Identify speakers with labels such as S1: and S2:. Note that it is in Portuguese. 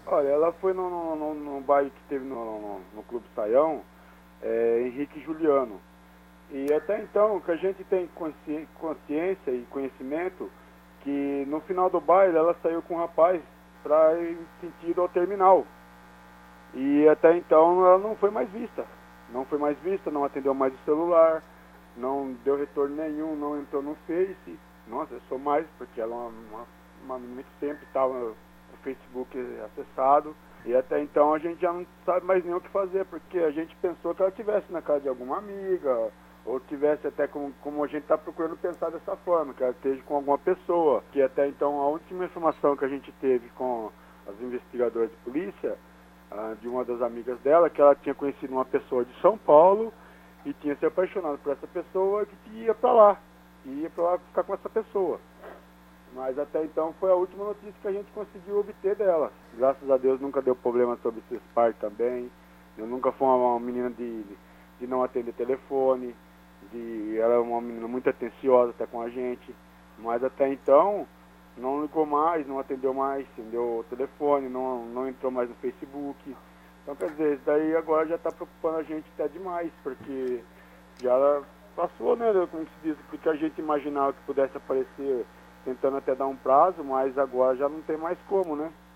S1: Olha, ela foi no baile que teve no Clube Saião, Henrique e Juliano. E até então, o que a gente tem consciência e conhecimento, que no final do baile ela saiu com um rapaz para ir sentido ao terminal. E até então ela não foi mais vista. Não foi mais vista, não atendeu mais o celular, não deu retorno nenhum, não entrou no Face. Nossa, eu sou mais, porque ela é uma menina que sempre estava com o Facebook acessado. E até então a gente já não sabe mais nem o que fazer, porque a gente pensou que ela estivesse na casa de alguma amiga, ou tivesse até como a gente está procurando pensar dessa forma, que ela esteja com alguma pessoa. Que até então a última informação que a gente teve com os investigadores de polícia, de uma das amigas dela, que ela tinha conhecido uma pessoa de São Paulo e tinha se apaixonado por essa pessoa, que ia para lá ficar com essa pessoa. Mas até então foi a última notícia que a gente conseguiu obter dela. Graças a Deus nunca deu problema sobre esses pais também. Eu nunca fui uma menina de não atender telefone, ela é uma menina muito atenciosa até com a gente. Mas até então não ligou mais, não atendeu mais, atendeu o telefone, não entrou mais no Facebook. Então quer dizer, isso daí agora já está preocupando a gente até demais, porque já passou, né, como se diz, porque a gente imaginava que pudesse aparecer tentando até dar um prazo, mas agora já não tem mais como, né?